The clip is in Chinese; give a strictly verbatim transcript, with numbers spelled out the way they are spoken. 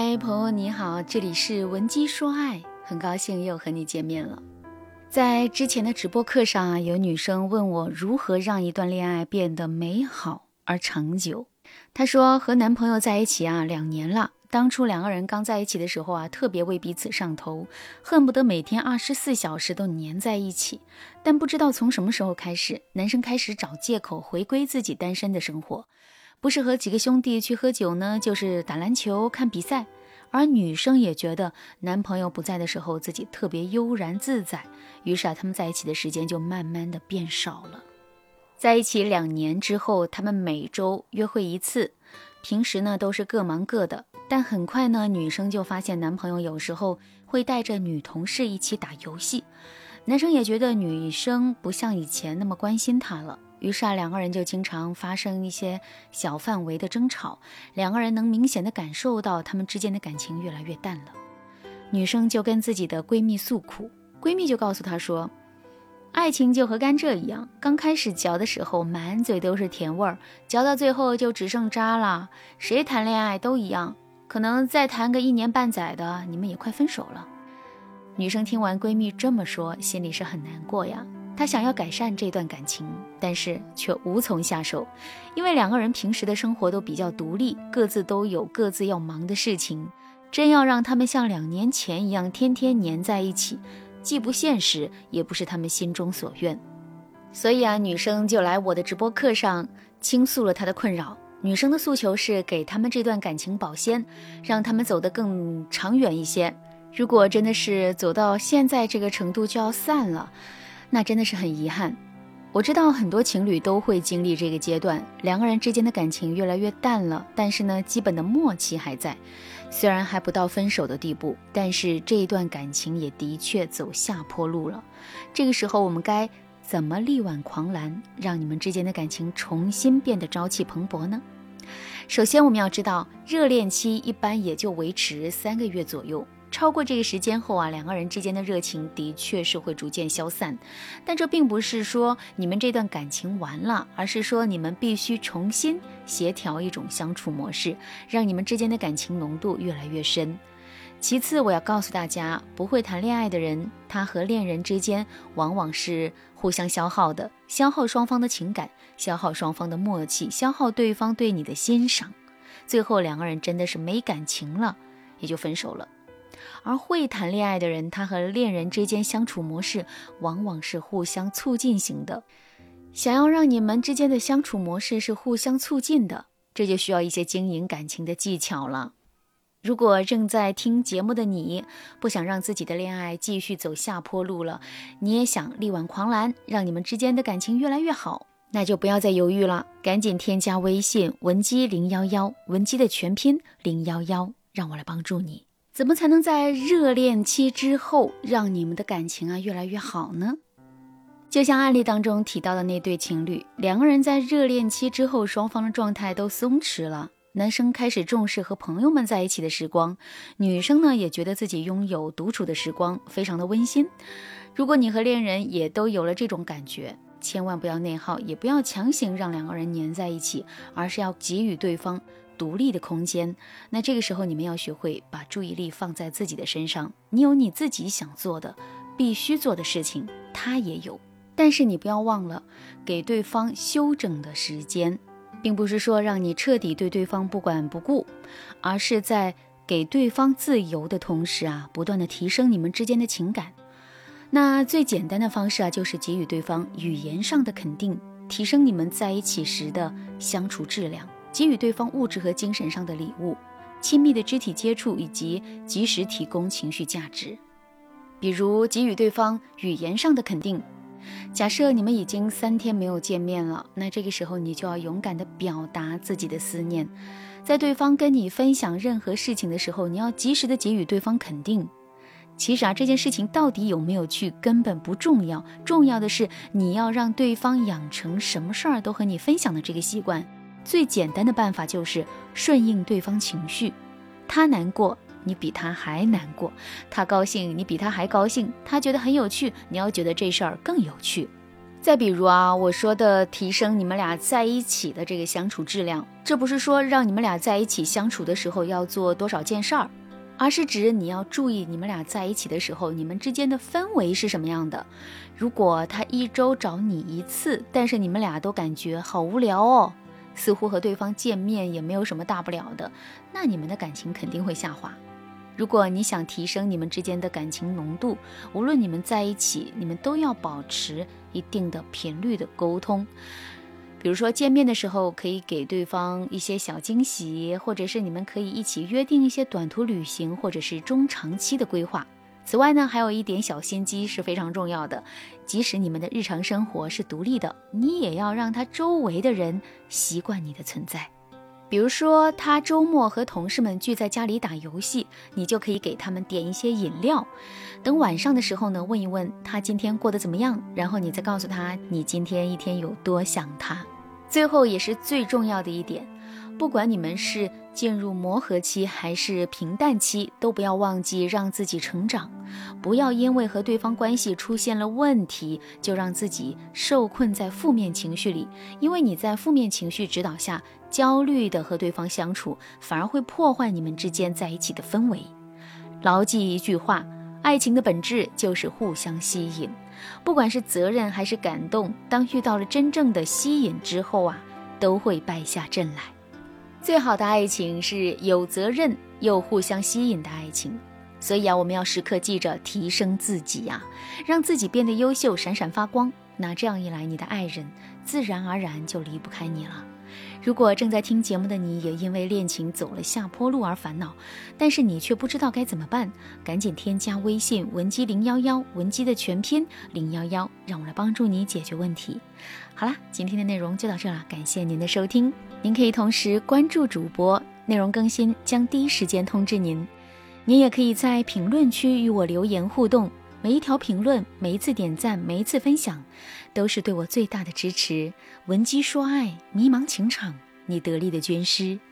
嗨，朋友你好，这里是文姬说爱，很高兴又和你见面了。在之前的直播课上啊，有女生问我如何让一段恋爱变得美好而长久。她说和男朋友在一起啊两年了，当初两个人刚在一起的时候啊，特别为彼此上头，恨不得每天二十四小时都黏在一起。但不知道从什么时候开始，男生开始找借口回归自己单身的生活，不是和几个兄弟去喝酒呢，就是打篮球看比赛。而女生也觉得男朋友不在的时候自己特别悠然自在，于是啊，他们在一起的时间就慢慢的变少了。在一起两年之后，他们每周约会一次，平时呢都是各忙各的。但很快呢，女生就发现男朋友有时候会带着女同事一起打游戏，男生也觉得女生不像以前那么关心他了。于是啊，两个人就经常发生一些小范围的争吵，两个人能明显的感受到他们之间的感情越来越淡了。女生就跟自己的闺蜜诉苦，闺蜜就告诉她说，爱情就和甘蔗一样，刚开始嚼的时候满嘴都是甜味儿，嚼到最后就只剩渣了。谁谈恋爱都一样，可能再谈个一年半载的，你们也快分手了。女生听完闺蜜这么说，心里是很难过呀。她想要改善这段感情，但是却无从下手，因为两个人平时的生活都比较独立，各自都有各自要忙的事情，真要让他们像两年前一样天天黏在一起，既不现实，也不是他们心中所愿。所以啊，女生就来我的直播课上倾诉了她的困扰。女生的诉求是给他们这段感情保鲜，让他们走得更长远一些。如果真的是走到现在这个程度就要散了，那真的是很遗憾。我知道很多情侣都会经历这个阶段，两个人之间的感情越来越淡了，但是呢，基本的默契还在。虽然还不到分手的地步，但是这一段感情也的确走下坡路了。这个时候我们该怎么力挽狂澜，让你们之间的感情重新变得朝气蓬勃呢？首先我们要知道，热恋期一般也就维持三个月左右，超过这个时间后啊，两个人之间的热情的确是会逐渐消散。但这并不是说你们这段感情完了，而是说你们必须重新协调一种相处模式，让你们之间的感情浓度越来越深。其次，我要告诉大家，不会谈恋爱的人，他和恋人之间往往是互相消耗的，消耗双方的情感，消耗双方的默契，消耗对方对你的欣赏，最后两个人真的是没感情了，也就分手了。而会谈恋爱的人，他和恋人之间相处模式往往是互相促进型的。想要让你们之间的相处模式是互相促进的，这就需要一些经营感情的技巧了。如果正在听节目的你，不想让自己的恋爱继续走下坡路了，你也想力挽狂澜，让你们之间的感情越来越好，那就不要再犹豫了，赶紧添加微信文姬零一一，文姬的全拼零一一，让我来帮助你。怎么才能在热恋期之后让你们的感情啊越来越好呢？就像案例当中提到的那对情侣，两个人在热恋期之后，双方的状态都松弛了，男生开始重视和朋友们在一起的时光，女生呢也觉得自己拥有独处的时光，非常的温馨。如果你和恋人也都有了这种感觉，千万不要内耗，也不要强行让两个人黏在一起，而是要给予对方独立的空间。那这个时候你们要学会把注意力放在自己的身上，你有你自己想做的必须做的事情，他也有，但是你不要忘了给对方休整的时间，并不是说让你彻底对对方不管不顾，而是在给对方自由的同时啊，不断的提升你们之间的情感。那最简单的方式啊，就是给予对方语言上的肯定，提升你们在一起时的相处质量，给予对方物质和精神上的礼物，亲密的肢体接触，以及及时提供情绪价值。比如给予对方语言上的肯定，假设你们已经三天没有见面了，那这个时候你就要勇敢地表达自己的思念，在对方跟你分享任何事情的时候，你要及时地给予对方肯定。其实啊，这件事情到底有没有去根本不重要，重要的是你要让对方养成什么事儿都和你分享的这个习惯。最简单的办法就是顺应对方情绪，他难过你比他还难过，他高兴你比他还高兴，他觉得很有趣，你要觉得这事儿更有趣。 再比如啊，我说的提升你们俩在一起的这个相处质量，这不是说让你们俩在一起相处的时候要做多少件事儿，而是指你要注意你们俩在一起的时候，你们之间的氛围是什么样的。如果他一周找你一次，但是你们俩都感觉好无聊哦，似乎和对方见面也没有什么大不了的，那你们的感情肯定会下滑。如果你想提升你们之间的感情浓度，无论你们在一起，你们都要保持一定的频率的沟通。比如说见面的时候可以给对方一些小惊喜，或者是你们可以一起约定一些短途旅行，或者是中长期的规划。此外呢，还有一点小心机是非常重要的，即使你们的日常生活是独立的，你也要让他周围的人习惯你的存在。比如说他周末和同事们聚在家里打游戏，你就可以给他们点一些饮料，等晚上的时候呢，问一问他今天过得怎么样，然后你再告诉他你今天一天有多想他。最后也是最重要的一点，不管你们是进入磨合期还是平淡期，都不要忘记让自己成长，不要因为和对方关系出现了问题，就让自己受困在负面情绪里，因为你在负面情绪指导下焦虑的和对方相处，反而会破坏你们之间在一起的氛围。牢记一句话，爱情的本质就是互相吸引，不管是责任还是感动，当遇到了真正的吸引之后啊，都会败下阵来。最好的爱情是有责任又互相吸引的爱情，所以啊，我们要时刻记着提升自己呀、啊，让自己变得优秀，闪闪发光。那这样一来，你的爱人自然而然就离不开你了。如果正在听节目的你也因为恋情走了下坡路而烦恼，但是你却不知道该怎么办，赶紧添加微信文姬零一一，文姬的全拼零一一，让我来帮助你解决问题。好啦，今天的内容就到这了，感谢您的收听。您可以同时关注主播，内容更新将第一时间通知您。您也可以在评论区与我留言互动，每一条评论，每一次点赞，每一次分享，都是对我最大的支持。文姬说爱，迷茫情场，你得力的军师。